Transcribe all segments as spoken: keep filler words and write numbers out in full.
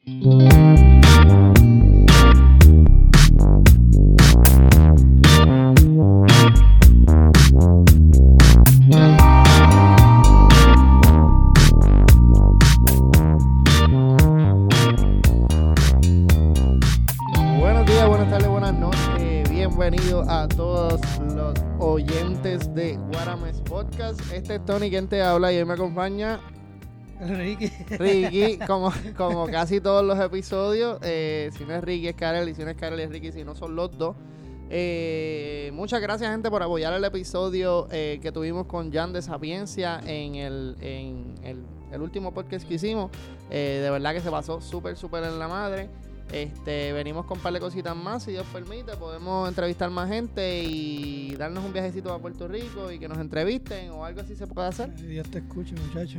Buenos días, buenas tardes, buenas noches. Bienvenidos a todos los oyentes de Guarames Podcast. Este es Tony quien te habla y hoy me acompaña Ricky. Ricky, como, como casi todos los episodios. Eh, si no es Ricky es Karel, y si no es Karel es Ricky, si no son los dos. Eh, muchas gracias, gente, por apoyar el episodio eh, que tuvimos con Jan de Sapiencia en el, en el, el último podcast que hicimos. Eh, de verdad que se pasó súper, súper en la madre. Este, venimos con un par de cositas más, si Dios permite, podemos entrevistar más gente y darnos un viajecito a Puerto Rico y que nos entrevisten o algo así se puede hacer. Dios te escuche, muchacho.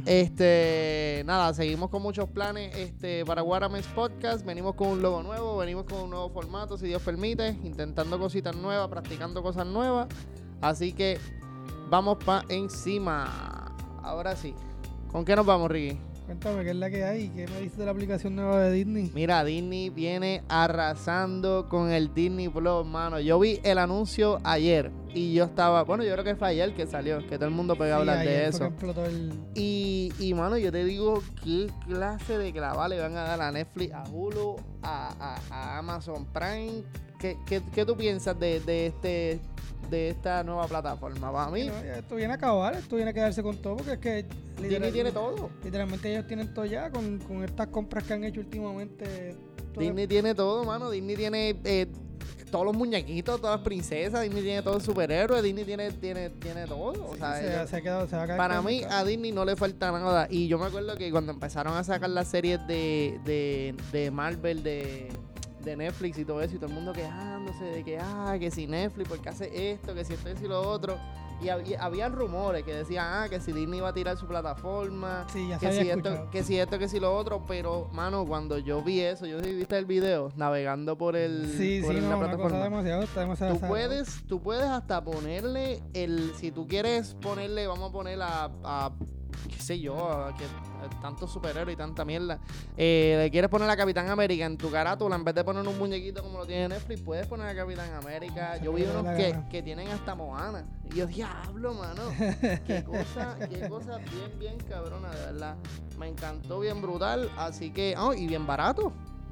Este, nada, seguimos con muchos planes este, para Guarames Podcast. Venimos con un logo nuevo, venimos con un nuevo formato, si Dios permite, intentando cositas nuevas, practicando cosas nuevas. Así que vamos pa' encima. Ahora sí, ¿con qué nos vamos, Ricky? Cuéntame, ¿qué es la que hay? ¿Qué me dices de la aplicación nueva de Disney? Mira, Disney viene arrasando con el Disney Plus, mano. Yo vi el anuncio ayer y yo estaba... Bueno, yo creo que fue ayer que salió, que todo el mundo pegó a hablar sí, de eso. El... Y, y, mano, yo te digo, ¿qué clase de clava le van a dar a Netflix, a Hulu, a, a, a Amazon Prime? ¿Qué, qué, qué tú piensas de, de este... de esta nueva plataforma? Para mí, no, esto viene a acabar, esto viene a quedarse con todo, porque es que Disney tiene todo. Literalmente ellos tienen todo ya con, con estas compras que han hecho últimamente. Disney es... tiene todo, mano. Disney tiene eh, todos los muñequitos, todas las princesas. Disney tiene todos los superhéroes. Disney tiene, tiene, tiene todo. O sí, sea, se, ellos, se ha quedado, se va a quedar para mí, caro. a Disney no le falta nada. Y yo me acuerdo que cuando empezaron a sacar las series de, de, de Marvel, de... de Netflix y todo eso, y todo el mundo quejándose de que, ah, que si Netflix, porque hace esto, que si esto y lo otro. Y había, había rumores que decían, ah, que si Disney iba a tirar su plataforma, sí, ya que, se si había esto, que si esto, que si lo otro. Pero, mano, cuando yo vi eso, yo sí viste el video, navegando por el sí, por sí, la no, plataforma. Una cosa demasiado, está demasiado Tú puedes, tú puedes hasta ponerle el, si tú quieres ponerle, vamos a poner a, a qué sé yo, a, que, a tantos superhéroes y tanta mierda. Eh, le quieres poner a Capitán América en tu carátula, en vez de poner un muñequito como lo tiene Netflix, puedes poner a Capitán América. Yo vi unos que, que tienen hasta Moana. Y yo, diablo, mano. Qué cosa, qué cosa bien, bien cabrona, de verdad. Me encantó, bien brutal. Así que, oh, y bien barato.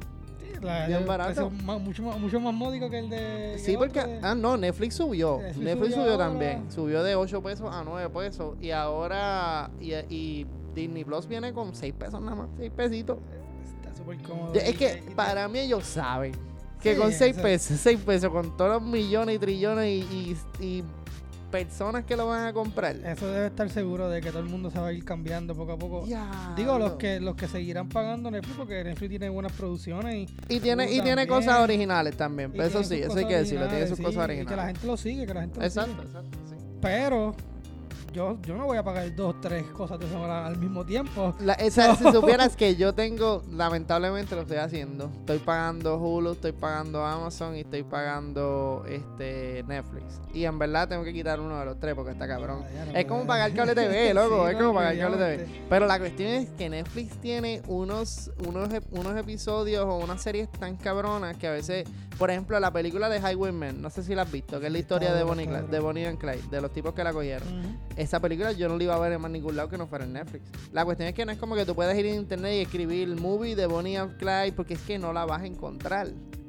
La, bien barato. Más, mucho, más, mucho más módico que el de... Sí, porque... De... Ah, no, Netflix subió. Netflix, Netflix subió, subió también. Subió de ocho pesos a nueve pesos. Y ahora... Y, y Disney Plus viene con seis pesos nada más. seis pesitos. Está súper cómodo. Es que y, y, para mí ellos saben que sí, con seis eso. pesos, seis pesos, con todos los millones y trillones y, y, y personas que lo van a comprar. Eso debe estar seguro de que todo el mundo se va a ir cambiando poco a poco. Ya, Digo, los no. que los que seguirán pagando Netflix, porque Netflix tiene buenas producciones y, y tiene y tiene cosas originales también. Pero eso sí, eso hay que decirlo, tiene sus sí, cosas originales. Y que la gente lo sigue, que la gente lo Exacto, sigue. exacto, sí. Pero yo, yo no voy a pagar dos, tres cosas de esa al mismo tiempo. La, esa, no. Si supieras que yo tengo, lamentablemente lo estoy haciendo. Estoy pagando Hulu, estoy pagando Amazon y estoy pagando este Netflix. Y en verdad tengo que quitar uno de los tres porque está cabrón. Ya, ya no es como pagar cable T V, loco. Sí, es como no, pagar cable T V. Pero la cuestión es que Netflix tiene unos, unos, unos episodios o unas series tan cabronas que a veces, por ejemplo, la película de Highwaymen, no sé si la has visto, que es la historia de Bonnie, de Bonnie and Clyde, de los tipos que la cogieron. Uh-huh. Esa película yo no la iba a ver en más ningún lado que no fuera en Netflix. La cuestión es que no es como que tú puedes ir en internet y escribir el movie de Bonnie and Clyde, porque es que no la vas a encontrar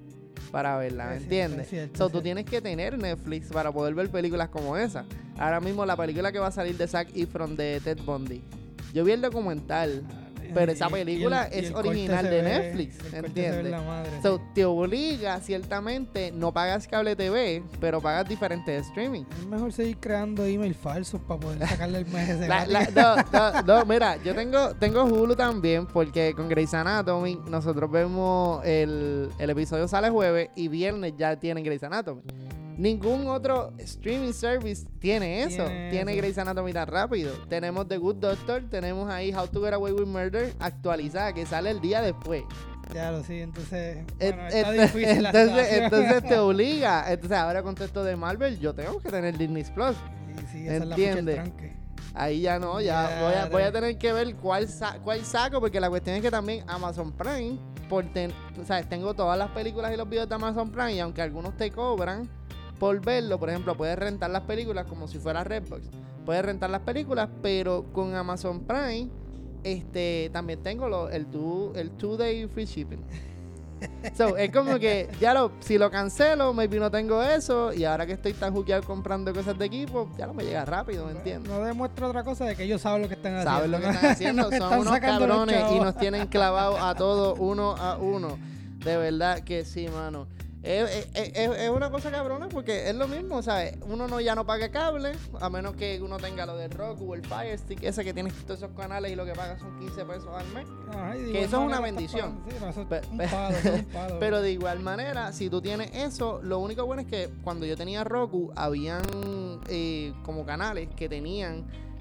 para verla, ¿me entiendes? Cierto, so, tú tienes que tener Netflix para poder ver películas como esa. Ahora mismo la película que va a salir de Zac Efron de Ted Bundy, yo vi el documental, pero esa película el, es original de ve, Netflix, ¿entiendes? So, te obliga, ciertamente, no pagas cable T V, pero pagas diferentes streaming. Es mejor seguir creando email falsos para poder sacarle el mes de la, la, no, no, no, mira, yo tengo, tengo Hulu también, porque con Grey's Anatomy nosotros vemos el, el episodio sale jueves y viernes ya tienen Grey's Anatomy. Ningún otro streaming service tiene eso. Tiene, tiene eso. Grey's Anatomy tan rápido. Tenemos The Good Doctor, tenemos ahí How to Get Away with Murder actualizada, que sale el día después. Claro, sí, entonces... Et, bueno, et, está difícil la entonces, entonces te obliga. Entonces ahora con esto de Marvel, yo tengo que tener Disney Plus. Sí, sí, esa ¿entiendes? Es la fecha del tranque. Ahí ya no, ya Ya, voy a, voy a re- tener que ver cuál, sa- cuál saco, porque la cuestión es que también Amazon Prime, por ten- o sea, tengo todas las películas y los videos de Amazon Prime, y aunque algunos te cobran por verlo, por ejemplo, puedes rentar las películas como si fuera Redbox. Puedes rentar las películas, pero con Amazon Prime, este, también tengo lo- el two, el two day free shipping. So, es como que ya lo, si lo cancelo, maybe no tengo eso, y ahora que estoy tan juqueado comprando cosas de equipo, ya no me llega rápido, ¿me entiendes? No demuestra otra cosa de que ellos saben lo que están haciendo. Saben lo que ¿no? están haciendo, Nos son están unos sacando los cabrones y chavos. nos tienen clavados a todos uno a uno. De verdad que sí, mano. Es, es- es- es una cosa cabrona porque es lo mismo, ¿sabes? Uno no ya no paga cable, a menos que uno tenga lo de Roku o el Fire Stick, ese que tiene todos esos canales y lo que paga son quince pesos al mes. Ajá, y de que igual eso es una manera bendición. estás pagando- sí, pero eso es Pe- un pe- palo, eso es un palo. Pero de igual manera, si tú tienes eso, lo único bueno es que cuando yo tenía Roku, habían eh, como canales que tenían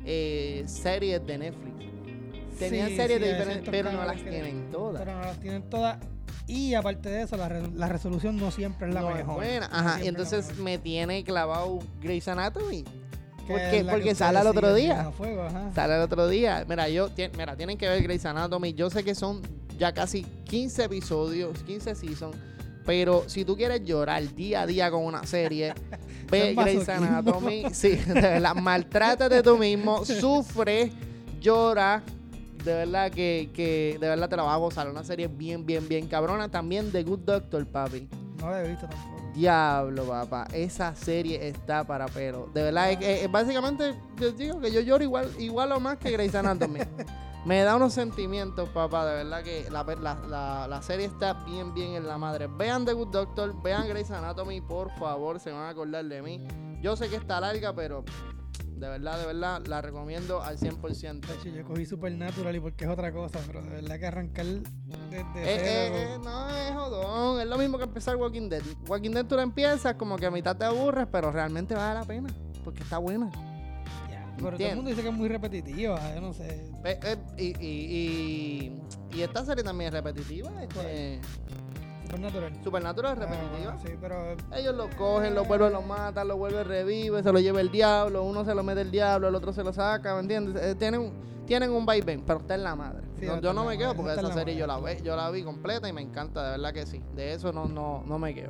eh, series de Netflix. Tenían Sí, series sí, de hay diferentes, ciertos pero no canales las que- tienen todas. Pero no las tienen todas. Y aparte de eso, la, re- la resolución no siempre es la No es mejor. buena. No Ajá, siempre y es la entonces mejor. me tiene clavado Grey's Anatomy. Que ¿Por es qué? la que Porque ustedes sale al otro siguen día. bien a fuego, ajá. Sale el otro día. Mira, yo, tien- mira, tienen que ver Grey's Anatomy. Yo sé que son ya casi quince episodios, quince seasons. Pero si tú quieres llorar día a día con una serie, ve Eso es Grey's masoquismo. Anatomy. Sí, de verdad, maltrátate tú mismo, sufre, llora. De verdad que, que de verdad te la vas a gozar. Una serie bien, bien, bien cabrona. También The Good Doctor, papi. No la he visto tampoco. Diablo, papá. Esa serie está para pelo. De verdad, es, es- es básicamente, yo digo que yo lloro igual, igual o más que Grey's Anatomy. Me da unos sentimientos, papá. De verdad que la, la, la, la serie está bien, bien en la madre. Vean The Good Doctor, vean Grey's Anatomy, por favor. Se van a acordar de mí. Yo sé que está larga, pero de verdad, de verdad, la recomiendo al cien por ciento. De hecho, yo cogí Supernatural y porque es otra cosa, pero de verdad que arrancar desde Eh, cero. eh, eh, no, es jodón. Es lo mismo que empezar Walking Dead. Walking Dead tú la empiezas, como que a mitad te aburres, pero realmente vale la pena. Porque está buena. Ya, pero todo el entiendo. mundo dice que es muy repetitiva, yo no sé. Eh, eh, y, y, y, y esta serie también es repetitiva. Este, Supernatural. Supernatural es Ah, repetitiva. bueno, sí, pero Ellos lo cogen, lo vuelven, lo matan, lo vuelven, revive, se lo lleva el diablo, uno se lo mete el diablo, el otro se lo saca, ¿me entiendes? Eh, tienen, tienen un vaivén, pero está en la madre. Sí, No, está yo en no la me quedo madre, porque está en esa la serie yo la, madre. ve, yo la vi completa y me encanta, de verdad que sí. De eso no, no, no me quedo.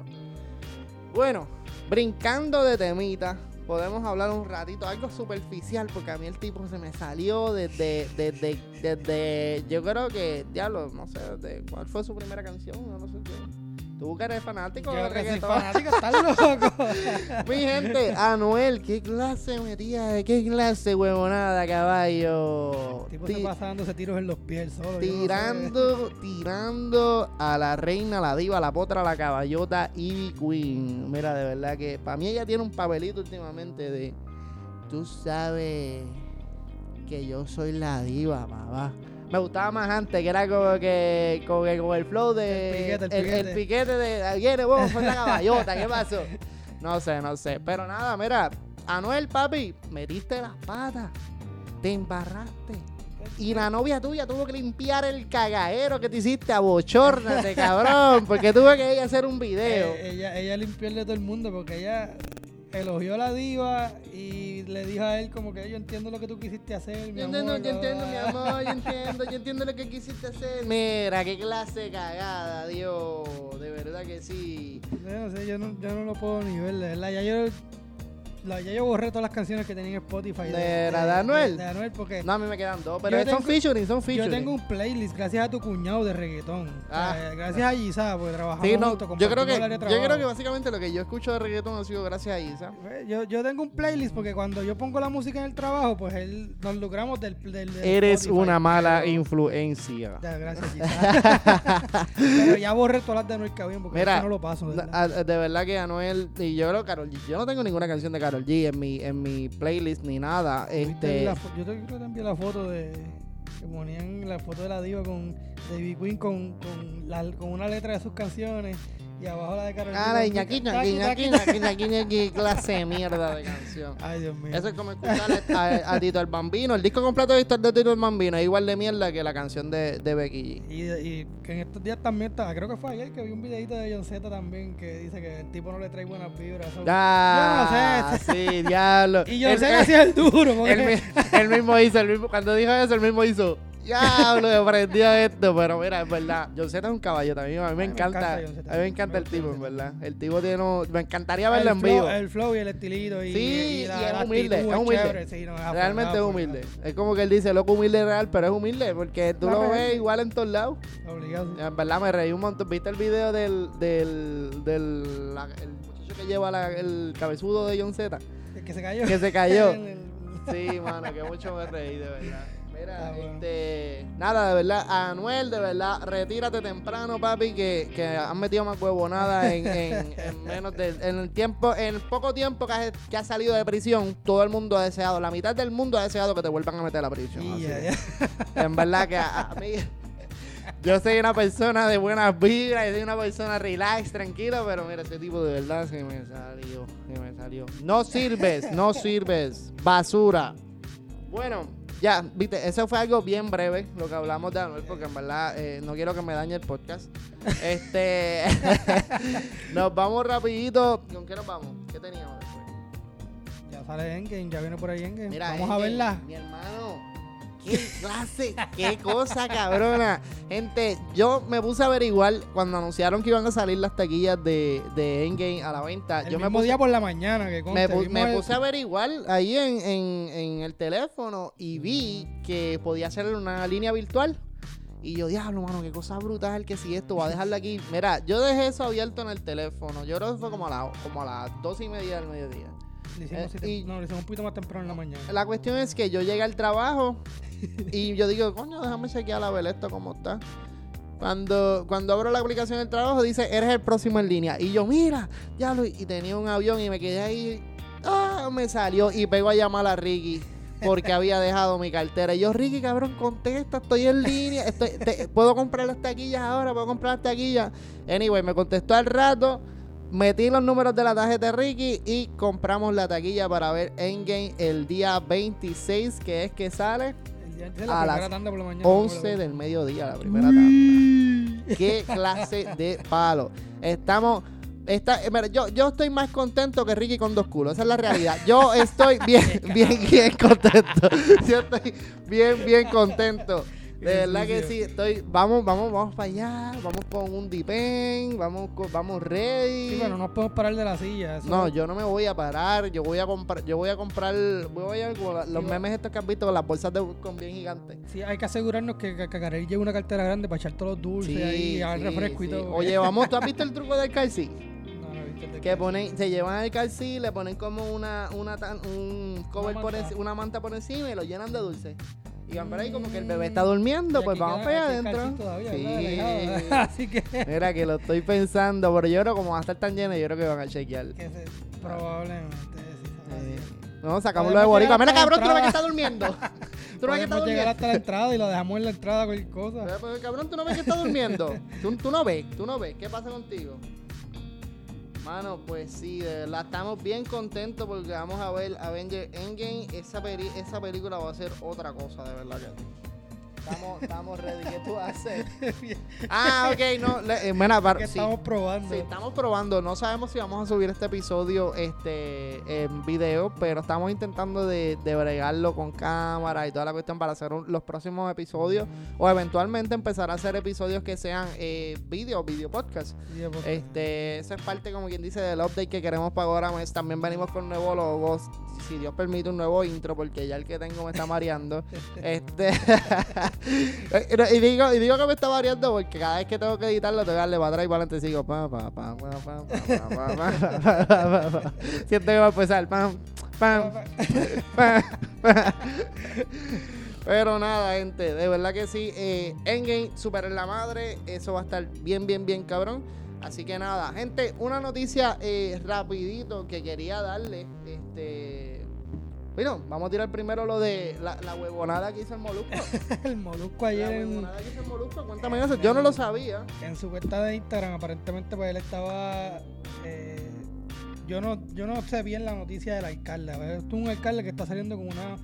Bueno, brincando de temita, podemos hablar un ratito, algo superficial, porque a mí el tipo se me salió desde, desde, desde, yo creo que, diablo, no sé, desde, ¿cuál fue su primera canción? No, no sé qué. Tú que eres fanático yo de que soy reggaetón. fanático, estás loco. Mi gente, Anuel, qué clase metía, qué clase huevonada, caballo. El tipo Ti- se pasa dándose tiros en los pies solo. yo no sé. tirando, tirando a la reina, la diva, la potra, la caballota, Ivy Queen. Mira, de verdad que para mí ella tiene un papelito últimamente de, tú sabes que yo soy la diva, papá. Me gustaba más antes, que era como que como, que, como el flow de... El piquete, el el, el piquete. piquete de... Viene vos, fue la caballota, ¿qué pasó? No sé, no sé. Pero nada, mira, Anuel, papi, metiste las patas, te embarraste. Y la novia tuya tuvo que limpiar el cagadero que te hiciste a bochórnate, cabrón, porque tuvo que ella hacer un video. Eh, ella, ella limpió el de todo el mundo porque ella elogió a la diva y le dijo a él como que yo entiendo lo que tú quisiste hacer, mi Yo amor. entiendo, yo bla, entiendo, bla, mi bla". amor, yo entiendo, yo entiendo lo que quisiste hacer. Mira, qué clase de cagada, Dios, de verdad que sí. Yo no sé, yo no, yo no lo puedo ni ver, de verdad. Ya yo, la- ya yo borré todas las canciones que tenía en Spotify. ¿De la de Anuel? De, de Anuel porque No, a mí me quedan dos, pero Yo son tengo- featuring, son yo featuring. tengo un playlist gracias a tu cuñado de reggaetón. Ah. O sea, gracias a Giza, porque trabajamos Sí, no, juntos, yo creo que, compartimos el área de yo creo que trabajo. básicamente lo que yo escucho de reggaetón ha sido gracias a Isa. Yo, yo tengo un playlist porque cuando yo pongo la música en el trabajo, pues él, nos lucramos del, del, del Eres Spotify, una mala pero- influencia. Ya, gracias, Giza. Pero ya borré todas las de Anuel que habían porque Mira, es que no lo paso. De Na- verdad. a- de verdad que Anuel y yo creo Karol G. Yo no tengo ninguna canción de Karol G en mi en mi playlist ni nada. ¿Viste Este, la fo- yo te, creo que te envié la foto de que ponían la foto de la diva con David Queen con, con, la, con una letra de sus canciones Y abajo la de Karol G. Ah, la de ñaqui, ñaqui, ñaqui, ñaqui, ñaqui, ñaqui, clase de mierda de canción. Ay, Dios mío. Eso es como escuchar a, a, a Tito el Bambino. El disco completo de Tito, de Tito el Bambino es igual de mierda que la canción de, de Becky G. Y, y que en estos días también está, creo que fue ayer que vi un videito de John Z también que dice que el tipo no le trae buenas vibras. So, Ah, yo no sé. sí, diablo. Y John Él- Z hacía el duro. Porque... Él, mi- él mismo hizo, el mismo, cuando dijo eso, él mismo hizo. Diablo, me prendió esto, pero mira, es verdad. John Z es un caballo también. A mí me A mí me encanta. encanta John Z. A mí me encanta Me el gusta tipo, John en Z. verdad. El tipo tiene. un- Me encantaría verlo el en flow, vivo. el flow y el estilito. Y, Sí, y, la, y es la humilde, actitud es humilde. chévere, sí, no, es Realmente es afuera, humilde. Es como que él dice, loco humilde real, pero es humilde porque tú La lo real. ves igual en todos lados. Obligado. En verdad me reí un montón. ¿Viste el video del. del. del. la- el muchacho que lleva la- el cabezudo de John Z? El que se cayó. Que se cayó. El- el- Sí, mano, que mucho me reí, de verdad. Mira, Ah, bueno. este. Nada, de verdad, Anuel, de verdad, retírate temprano, papi, que, que has metido más huevonada en, en, en menos de. En el tiempo, en el poco tiempo que has, que has salido de prisión, todo el mundo ha deseado, la mitad del mundo ha deseado que te vuelvan a meter a la prisión. Y así ya, es. ya. En verdad que a, a mí. Yo soy una persona de buenas vibras, y soy una persona relax, tranquila, pero mira, ese tipo de verdad se me salió, se me salió. No sirves, no sirves, basura. Bueno, ya, viste, eso fue algo bien breve, lo que hablamos de Anuel, porque en verdad eh, no quiero que me dañe el podcast. Este, nos vamos rapidito. ¿Con qué nos vamos? ¿Qué teníamos después? Ya sale Endgame, ya viene por ahí Endgame. Mira, Vamos a gente, verla. Mi hermano, qué clase, qué cosa cabrona. Gente, yo me puse a averiguar cuando anunciaron que iban a salir las taquillas de, de Endgame a la venta. El yo me mismo puse, día por la mañana que me, conste, pu- vimos me el- puse a averiguar ahí en, en, en el teléfono y vi que podía ser una línea virtual. Y yo, diablo, mano, qué cosa brutal que si esto, voy a dejarlo aquí. Mira, yo dejé eso abierto en el teléfono. Yo creo que fue como a, la, como a las dos y media del mediodía. Le hicimos eh, siete- y- no, le hicimos un poquito más temprano en la mañana. La cuestión es que yo llegué al trabajo y yo digo, coño, déjame chequear a ver esto cómo está. Cuando, cuando abro la aplicación del trabajo dice, eres el próximo en línea. Y yo, mira, ya lo... Y tenía un avión y me quedé ahí. Ah, me salió y pego a llamar a Ricky porque había dejado mi cartera. Y yo, Ricky, cabrón, contesta, estoy en línea. Estoy, te- ¿Puedo comprar las taquillas ahora? ¿Puedo comprar las taquillas? Anyway, me contestó al rato. Metí los números de la tarjeta de Ricky y compramos la taquilla para ver Endgame el día veintiséis, que es que sale El día antes de a la primera las tanda por la mañana. once del mediodía, la primera tanda. Qué clase de palo. Estamos... Está, eh, mira, yo, yo estoy más contento que Ricky con dos culos, esa es la realidad. Yo estoy bien, bien, bien contento. Yo estoy bien, bien contento. De Qué verdad que sucio. sí, estoy, vamos, vamos, vamos para allá, vamos con un dipen, vamos, co- vamos ready. Sí, pero no nos podemos parar de la silla. Eso No, yo no me voy a parar, yo voy a comprar, yo voy a comprar, voy a como la- los Sí, va. memes estos que has visto con las bolsas de con bien gigantes. Sí, hay que asegurarnos que, que, que Karel lleve una cartera grande para echar todos los dulces ahí, al sí, refresco y sí. todo. Oye, vamos, ¿tú has visto el truco del calci? No, no he visto el de Que ponen, se llevan el calci, le ponen como una, una tan- un cover por manta. enci- una manta por encima y lo llenan de dulce. Y van por ahí como que el Mm. bebé está durmiendo, Y pues aquí vamos queda- para allá aquí el adentro. calcín todavía, ¿verdad? Sí. Alejado. Así que, Mira que lo estoy pensando, pero yo creo que como va a estar tan lleno, yo creo que van a chequear. que se, probablemente sí. Eh, sabe. no, sacámoslo de Podemos boricua. llegar Mira hasta la cabrón, tú no ves que entrada. está durmiendo. Tú no ves que está Podemos llegar durmiendo. hasta la entrada y lo dejamos en la entrada cualquier cosa. Pero, pero, cabrón, tú no ves que está durmiendo. Tú, tú no ves, tú no ves. ¿Qué pasa contigo? Mano, pues sí, de verdad, estamos bien contentos porque vamos a ver Avengers Endgame. Esa, peli- esa película va a ser otra cosa, de verdad que sí. Estamos, estamos ready. ¿Qué tú haces? Ah, ok, no. Le, eh, mira, par- que sí. estamos probando. Sí, estamos probando. No sabemos si vamos a subir este episodio este, en video, pero estamos intentando de, de bregarlo con cámara y toda la cuestión para hacer un- los próximos episodios o eventualmente empezar a hacer episodios que sean eh, video, video podcast. Sí, pues, Este, esa es parte, como quien dice, del update que queremos para ahora mes. También venimos con nuevos logos, si Dios permite, un nuevo intro, porque ya el que tengo me está mareando. este y digo, y digo que me está mareando porque cada vez que tengo que editarlo, tengo que darle para atrás y para adelante y sigo pa, pa, pa, pa, pa, pa, pa, pa, pa, pa, pa. Siento que va a empezar pam, pam, pam, pam. Pero nada, gente, de verdad que sí. Eh, Endgame, super en la madre. Eso va a estar bien, bien, bien cabrón. Así que nada, gente, una noticia eh, rapidito que quería darle. Este, Bueno, vamos a tirar primero lo de la, la huevonada que hizo el Molusco. El Molusco ayer La en, huevonada que hizo el Molusco, cuéntame eso. Yo no lo sabía. en su cuenta de Instagram, aparentemente pues él estaba... Eh, yo no yo no sé bien la noticia del alcalde. A ver, esto es un alcalde que está saliendo con una,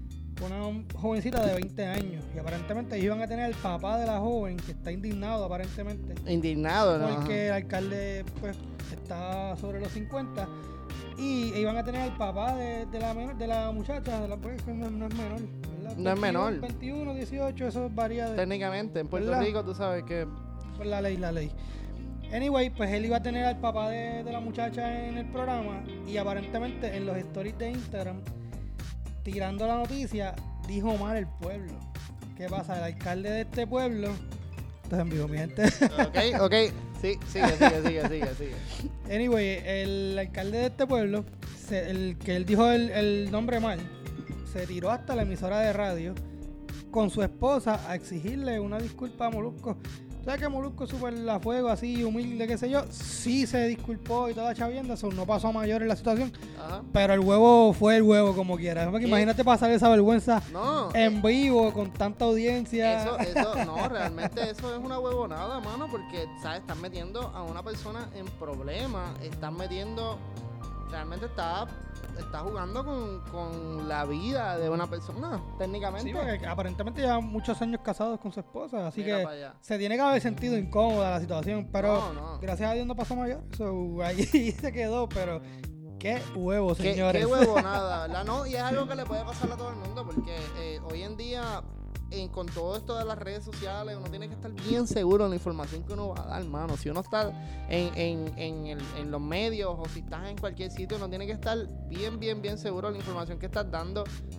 una jovencita de veinte años. Y aparentemente ellos iban a tener el papá de la joven, que está indignado aparentemente. Indignado, ¿no? Porque el alcalde pues está sobre los cincuenta. Y iban a tener al papá de, de, la, de la muchacha, de la, pues, no, no es menor, ¿verdad? No es menor. veintiuno, dieciocho, eso varía de... Técnicamente, en Puerto ¿verdad? Rico tú sabes que... Pues la ley, la ley. Anyway, pues él iba a tener al papá de, de la muchacha en el programa y aparentemente en los stories de Instagram, tirando la noticia, dijo mal el pueblo. ¿Qué pasa? El alcalde de este pueblo... Esto es en vivo, mi gente. Ok, ok. Sí, sigue, sigue, sigue, sigue, sigue. Anyway, el alcalde de este pueblo, se, el que él dijo el, el nombre mal, se tiró hasta la emisora de radio con su esposa a exigirle una disculpa a Molusco. ¿Sabes que Molusco es súper a fuego, así, humilde, qué sé yo? Sí se disculpó y toda chavienda, eso no pasó a mayor en la situación. Ajá. Pero el huevo fue el huevo como quiera. ¿Qué? Imagínate pasar esa vergüenza No. en vivo con tanta audiencia. Eso, eso, no, realmente eso es una huevonada, mano, porque, ¿sabes? Están metiendo a una persona en problemas, están metiendo, realmente está, está jugando con, con la vida de una persona, técnicamente. Sí, porque aparentemente lleva muchos años casados con su esposa, así Mira que para allá. se tiene que haber sentido incómoda la situación, pero No, no. gracias a Dios no pasó mayor. So, ahí se quedó, pero qué huevo, Qué, señores. qué huevonada, ¿verdad? No, y es algo que le puede pasar a todo el mundo, porque eh, hoy en día, en, con todo esto de las redes sociales, uno tiene que estar bien seguro de la información que uno va a dar, hermano. Si uno está en, en, en, el, en los medios o si estás en cualquier sitio, uno tiene que estar bien, bien, bien seguro de la información que estás dando,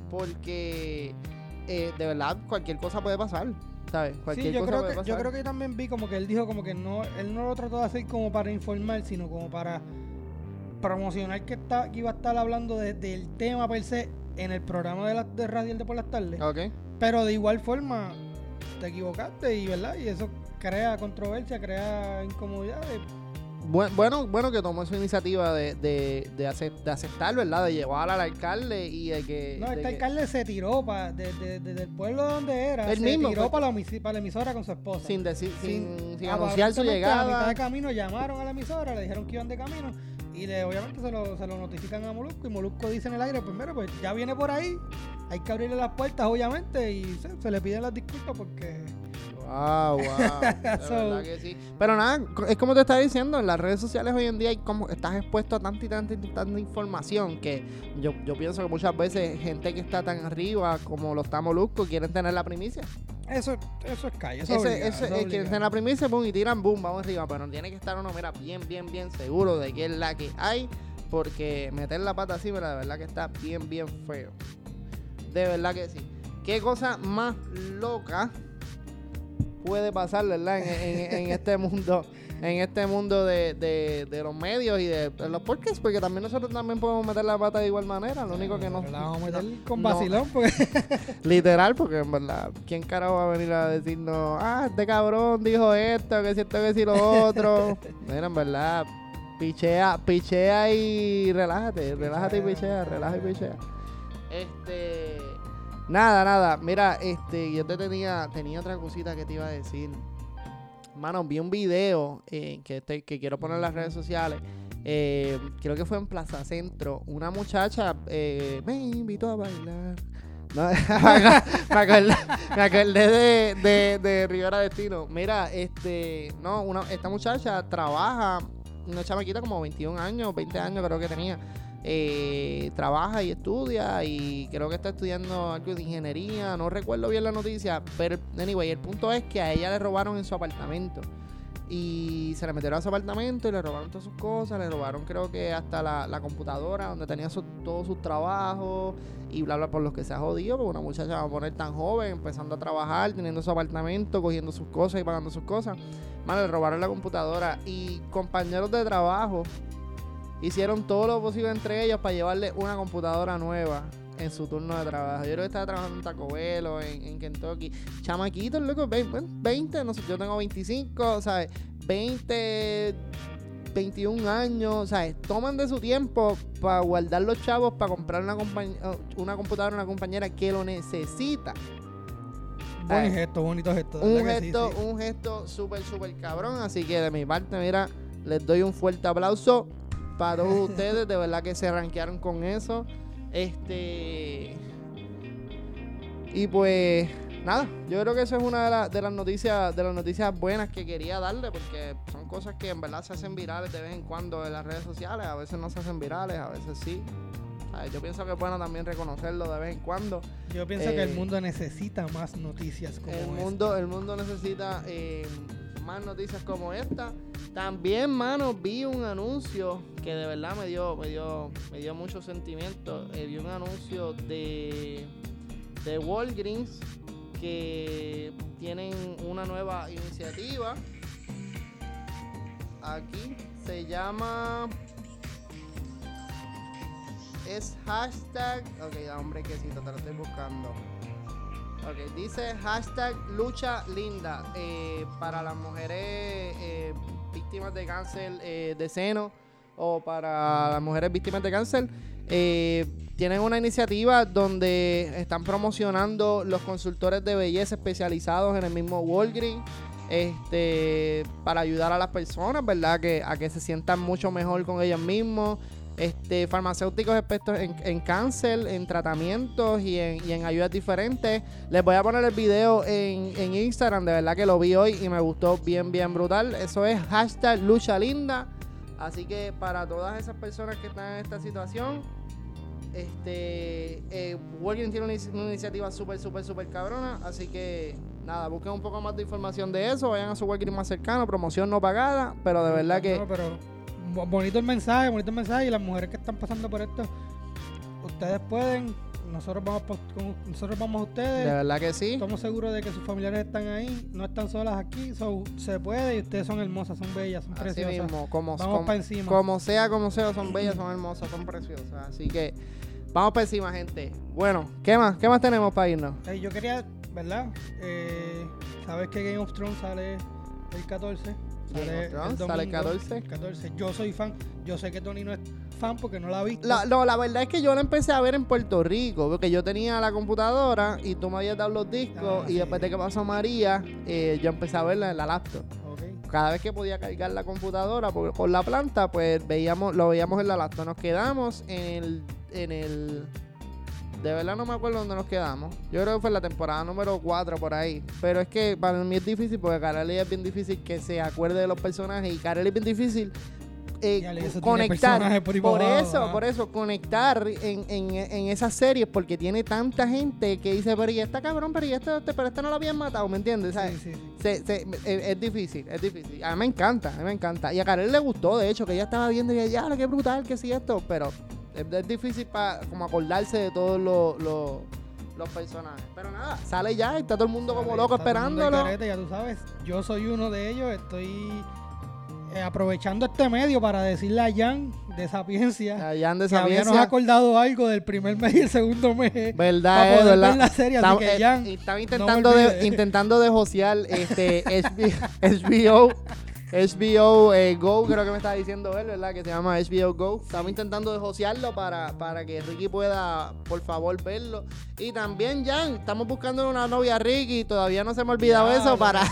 porque eh, de verdad cualquier cosa puede pasar, ¿sabes? Cualquier Sí, yo cosa creo, puede que, pasar. yo creo que también vi como que él dijo como que no, él no lo trató de hacer como para informar, sino como para promocionar que, está, que iba a estar hablando de, del tema per se en el programa de, la, de radio El de por las tardes. Ok. Pero de igual forma te equivocaste y verdad y eso crea controversia, crea incomodidad. Bu- Bueno, bueno que tomó esa iniciativa de, de, de, hacer, de aceptar, ¿verdad? De llevar al alcalde y de que... No, de este que- alcalde se tiró pa, de, de, de- del pueblo donde era, Él se mismo tiró fue- para la, omisi- para la emisora con su esposa. sin decir, sin, sin, Sin- anunciar su aparentemente, A mitad llegada. de camino llamaron a la emisora, le dijeron que iban de camino y le, obviamente se lo, se lo notifican a Molusco y Molusco dice en el aire, pues mira, pues ya viene por ahí, hay que abrirle las puertas obviamente y se, se le piden las disculpas porque... Wow, wow. De So- verdad que sí. Pero nada, co- es como te estaba diciendo, en las redes sociales hoy en día hay como estás expuesto a tanta y tanta y tanta información que yo, yo pienso que muchas veces gente que está tan arriba como lo está Molusco quieren tener la primicia. Eso, eso es calle, eso, Ese, es obligado, ese, eso es eh, quieren obligado. tener la primicia, boom, y tiran, boom, vamos arriba. Pero tiene que estar uno, mira, bien, bien, bien seguro de que es la que hay. Porque meter la pata así, mira, de verdad que está bien, bien feo. De verdad que sí. ¿Qué cosa más loca puede pasar, verdad? En, en- en este mundo, en este mundo de, de, de los medios y de, de los podcasts, porque también nosotros también podemos meter la pata de igual manera. Lo único que no, Pero la vamos a meter no- con no- vacilón porque... literal, porque en verdad, ¿quién carajo va a venir a decirnos, ah, este cabrón dijo esto, que si esto, que si lo otro? Mira, en verdad, pichea, pichea y relájate, relájate y pichea, relájate y pichea. Este, nada, nada, mira, este, yo te tenía, tenía otra cosita que te iba a decir. Mano, vi un video eh, que, te- que quiero poner en las redes sociales. Eh, creo que fue en Plaza Centro. Una muchacha eh, me invitó a bailar. No, me acordé, me acordé de, de, de Rivera Destino. Mira, este, no, una, esta muchacha trabaja, una chamaquita como veintiún años, veinte años creo que tenía. Eh, trabaja y estudia y creo que está estudiando algo de ingeniería, no recuerdo bien la noticia, pero anyway, el punto es que a ella le robaron en su apartamento y se le metieron a su apartamento y le robaron todas sus cosas, le robaron creo que hasta la, la computadora donde tenía su- todos sus trabajos y bla bla, por los que se ha jodido, porque una muchacha va a poner tan joven, empezando a trabajar, teniendo su apartamento, cogiendo sus cosas y pagando sus cosas. Man, le robaron la computadora y compañeros de trabajo hicieron todo lo posible entre ellos para llevarle una computadora nueva en su turno de trabajo. Yo creo que estaba trabajando en Taco Bell o en, en Kentucky. Chamaquitos, loco, veinte, no sé, yo tengo veinticinco, ¿sabes? veinte, veintiún años, o sea, toman de su tiempo para guardar los chavos para comprar una, compañ- una computadora a una compañera que lo necesita. Buen gesto, bonito gesto. Un ¿verdad que gesto, sí, sí? un gesto súper, súper cabrón. Así que de mi parte, mira, les doy un fuerte aplauso para todos ustedes. De verdad que se rankearon con eso. Este. Y pues, nada, yo creo que eso es una de, la- de las noticias de las noticias buenas que quería darle, porque son cosas que en verdad se hacen virales de vez en cuando en las redes sociales. A veces no se hacen virales, a veces sí. O sea, yo pienso que es bueno también reconocerlo de vez en cuando. Yo pienso Eh, que el mundo necesita más noticias como El esta. mundo, el mundo necesita eh, más noticias como esta. También, mano, vi un anuncio que de verdad me dio, me dio, me dio mucho sentimiento. Eh, vi un anuncio de, de Walgreens que tienen una nueva iniciativa. Aquí se llama... Es hashtag... Ok, da hombre que sí, te lo estoy buscando. Ok, dice hashtag lucha linda eh, para las mujeres eh, víctimas de cáncer eh, de seno o para las mujeres víctimas de cáncer. Eh, tienen una iniciativa donde están promocionando los consultores de belleza especializados en el mismo Walgreens. Este, para ayudar a las personas, ¿verdad? Que, a que se sientan mucho mejor con ellas mismos. Este, farmacéuticos expertos en, en cáncer, en tratamientos y en, y en ayudas diferentes. Les voy a poner el video en, en Instagram, de verdad que lo vi hoy y me gustó bien, bien brutal. Eso es hashtag lucha linda. Así que para todas esas personas que están en esta situación, este, eh, Walgreens tiene una, una iniciativa súper, súper, súper cabrona. Así que nada, busquen un poco más de información de eso. Vayan a su Walgreens más cercano, promoción no pagada, pero de verdad que... No, pero bonito el mensaje, bonito el mensaje. Y las mujeres que están pasando por esto, ustedes pueden, nosotros vamos, por, con, nosotros vamos a ustedes. De verdad que sí. Estamos seguros de que sus familiares están ahí, no están solas aquí, so, se puede y ustedes son hermosas, son bellas, son Así preciosas. mismo, como, Vamos como, para encima. como sea, como sea, son bellas, son hermosas, son preciosas. Así que vamos para encima, gente. Bueno, ¿qué más? ¿Qué más tenemos para irnos? Hey, yo quería, ¿verdad? Eh, ¿Sabes que Game of Thrones sale el catorce? Game of Thrones sale el catorce. El catorce. Yo soy fan. Yo sé que Tony no es fan porque no la ha visto. La, no, la verdad es que yo la empecé a ver en Puerto Rico, porque yo tenía la computadora y tú me habías dado los discos Ah, y sí. después de que pasó María, eh, yo empecé a verla en la laptop. Okay. Cada vez que podía cargar la computadora por, por la planta, pues veíamos, lo veíamos en la laptop. Nos quedamos en el, en el... De verdad no me acuerdo dónde nos quedamos. Yo creo que fue en la temporada número cuatro por ahí. Pero es que para mí es difícil porque Kareli es bien difícil que se acuerde de los personajes y Kareli es bien difícil eh, Ya, eso tiene conectar. personajes por ahí Por para abajo, eso, ajá. por eso, conectar en, en, en esas series porque tiene tanta gente que dice, pero y esta cabrón, pero y esta, pero esta no la habían matado, ¿me entiendes? ¿Sabes? Sí, sí, sí. Se, se, es, es difícil, es difícil. A mí me encanta, a mí me encanta. Y a Karel le gustó, de hecho, que ella estaba viendo y ella, ya, qué brutal, que sí esto. Pero es, es difícil para como acordarse de todos los, los, los personajes. Pero nada, sale ya y está todo el mundo como Vale, loco está todo el mundo esperándolo. al garete, ya tú sabes, yo soy uno de ellos. Estoy eh, aprovechando este medio para decirle a Jan de Sapiencia Allá de que habíamos Sapiencia. acordado algo del primer mes y el segundo mes Verdad, para es, poder verdad. ver la serie. Así Estaba, que eh, Jan, estaba no intentando, me de, olvides. intentando de josear este H B O H B O eh, Go, creo que me estaba diciendo él, ¿verdad? Que se llama H B O Go. Estamos intentando de josearlo para, para que Ricky pueda, por favor, verlo. Y también, Jan, estamos buscando una novia a Ricky. Todavía no se me ha olvidado Ya, eso lo para,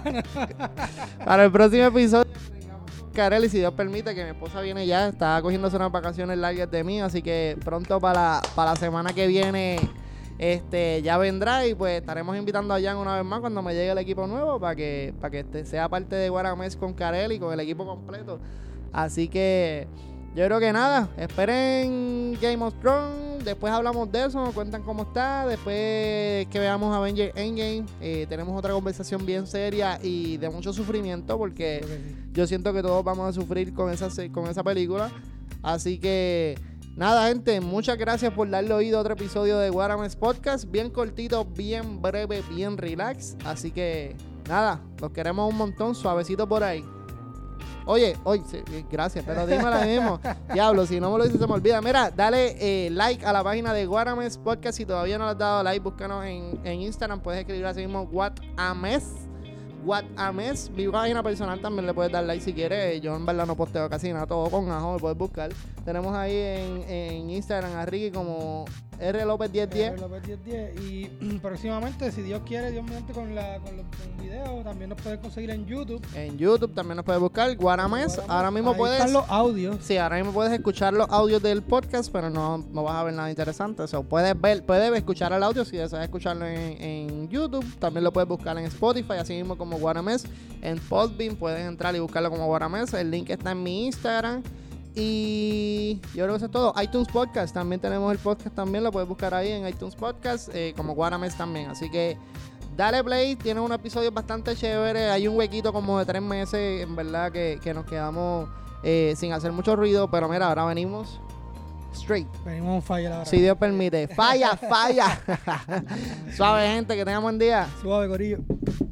para el próximo episodio. Kareli, si Dios permite, que mi esposa viene ya, está cogiéndose unas vacaciones largas de mí, así que pronto para, para la semana que viene este ya vendrá y pues estaremos invitando a Jan una vez más cuando me llegue el equipo nuevo para que, para que este sea parte de Guaramés con Kareli, con el equipo completo. Así que yo creo que nada, esperen Game of Thrones, después hablamos de eso, nos cuentan cómo está, después que veamos Avengers Endgame, eh, tenemos otra conversación bien seria y de mucho sufrimiento porque Creo que sí. yo siento que todos vamos a sufrir con esa, se- con esa película. Así que, nada, gente, muchas gracias por darle oído a otro episodio de Guarames Podcast. Bien cortito, bien breve, bien relax. Así que, nada, los queremos un montón, suavecito por ahí. Oye, oye, sí, gracias, pero dímelo ahí mismo. Diablo, si no me lo dices se me olvida. Mira, dale eh, like a la página de Guarames Podcast. Si todavía no le has dado like, búscanos en, en Instagram. Puedes escribir así mismo Guatames Guatames. Mi página personal también le puedes dar like si quieres. Yo en verdad no posteo casi nada, todo con ajo, me puedes buscar. Tenemos ahí en, en Instagram a Ricky como R López diez diez. R López diez diez. Y próximamente, si Dios quiere, Dios mediante con, la, con los con videos, también nos puedes conseguir en YouTube. En YouTube también nos puedes buscar Guarames. Ahora mismo ahí puedes... están los audios. Sí, ahora mismo puedes escuchar los audios del podcast, pero no, no vas a ver nada interesante. O sea, puedes ver, puedes escuchar el audio si deseas escucharlo en, en YouTube. También lo puedes buscar en Spotify, así mismo como Guarames. En Podbean puedes entrar y buscarlo como Guarames. El link está en mi Instagram. Y yo creo que eso es todo. iTunes Podcast, también tenemos el podcast, también lo puedes buscar ahí en iTunes Podcast, eh, como Guarames también. Así que dale play, tiene un episodio bastante chévere. Hay un huequito como de tres meses, en verdad, que, que nos quedamos eh, sin hacer mucho ruido. Pero mira, ahora venimos straight. Venimos on fire ahora. Si Dios permite. Falla, falla. Suave, gente, que tengan buen día. Suave, corillo.